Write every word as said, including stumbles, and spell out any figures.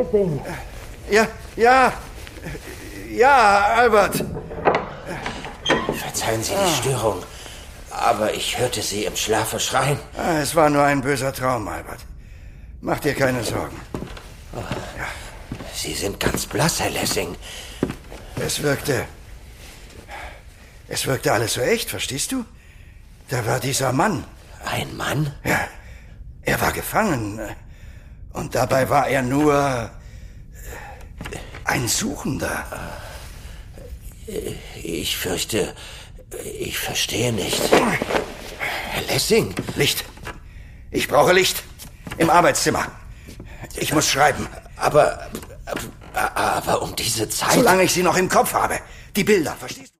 Lessing. Ja, ja, ja, Albert. Verzeihen Sie die Störung, aber ich hörte Sie im Schlafe schreien. Es war nur ein böser Traum, Albert. Mach dir keine Sorgen. Oh. Ja. Sie sind ganz blass, Herr Lessing. Es wirkte... Es wirkte alles so echt, verstehst du? Da war dieser Mann. Ein Mann? Ja, er war gefangen. Und dabei war er nur... ein Suchender. Ich fürchte, ich verstehe nicht. Herr Lessing. Licht. Ich brauche Licht. Im Arbeitszimmer. Ich muss schreiben. Aber, aber, aber um diese Zeit... Solange ich sie noch im Kopf habe. Die Bilder, verstehst du?